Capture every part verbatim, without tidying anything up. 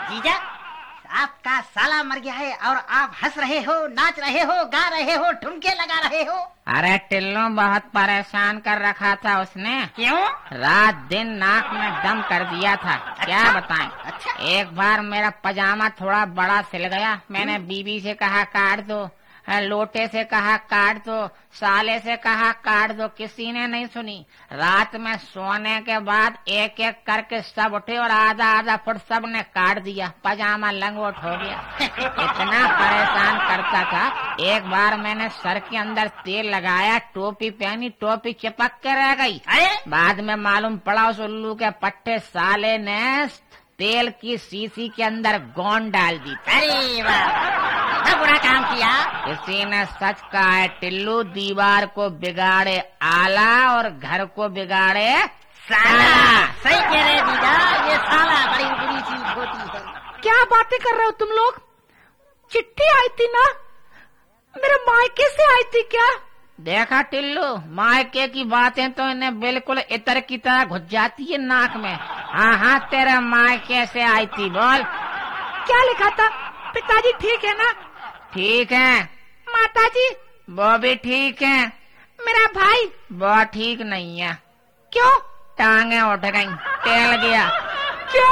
जीजा, आपका साला मर गया है और आप हंस रहे हो, नाच रहे हो, गा रहे हो, ठुमके लगा रहे हो। अरे टिल्लू बहुत परेशान कर रखा था उसने। क्यों? रात दिन नाक में दम कर दिया था। अच्छा? क्या बताएं। अच्छा? एक बार मेरा पजामा थोड़ा बड़ा सिल गया, मैंने बीबी से कहा काट दो, लोटे से कहा काट दो, साले से कहा काट दो, किसी ने नहीं सुनी। रात में सोने के बाद एक एक करके सब उठे और आधा आधा फुट सब ने काट दिया, पजामा लंगोट हो गया। इतना परेशान करता था। एक बार मैंने सर के अंदर तेल लगाया, टोपी पहनी, टोपी चिपक के रह गई। अरे बाद में मालूम पड़ा उस उल्लू के पट्टे साले ने तेल की शीशी के अंदर गोंद डाल दी। अरे वाह, बुरा काम किया। किसी ने सच कहा है टिल्लू, दीवार को बिगाड़े आला और घर को बिगाड़े साला। सही कह रहे जीजा, ये साला बड़ी बुरी चीज होती है। क्या बातें कर रहे हो तुम लोग? चिट्ठी आई थी ना, मेरे मायके से आई थी क्या? देखा टिल्लू, मायके की बातें तो इन्हें बिल्कुल इतर की तरह घुस जाती है नाक में। हाँ हाँ, तेरे मायके से आई थी। बोल क्या लिखा था? पिताजी ठीक है ना? ठीक है। माताजी? वो भी ठीक है। मेरा भाई? वो ठीक नहीं है। क्यों? टांगे उठ गई, टेल गया। क्या?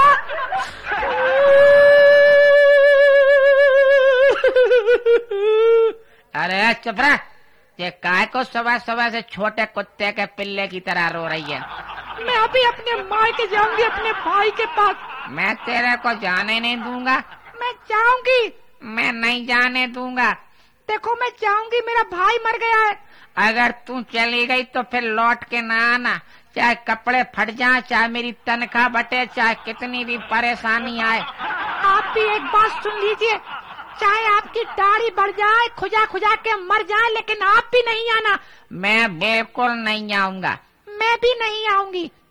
अरे चुप रह, ये काय को सुबह सुबह से छोटे कुत्ते के पिल्ले की तरह रो रही है। मैं अभी अपने मायके जाऊंगी, अपने भाई के पास। मैं तेरे को जाने नहीं दूंगा। मैं जाऊंगी। मैं नहीं जाने दूंगा। देखो मैं जाऊंगी, मेरा भाई मर गया है। अगर तू चली गई तो फिर लौट के ना आना, चाहे कपड़े फट जाए, चाहे मेरी तनख्वाह बटे, चाहे कितनी भी परेशानी आए। आप भी एक बात सुन लीजिए, चाहे आपकी दाढ़ी बढ़ जाए, खुजा खुजा के मर जाए, लेकिन आप भी नहीं आना। मैं बिल्कुल नहीं आऊंगा। मैं भी नहीं आऊंगी।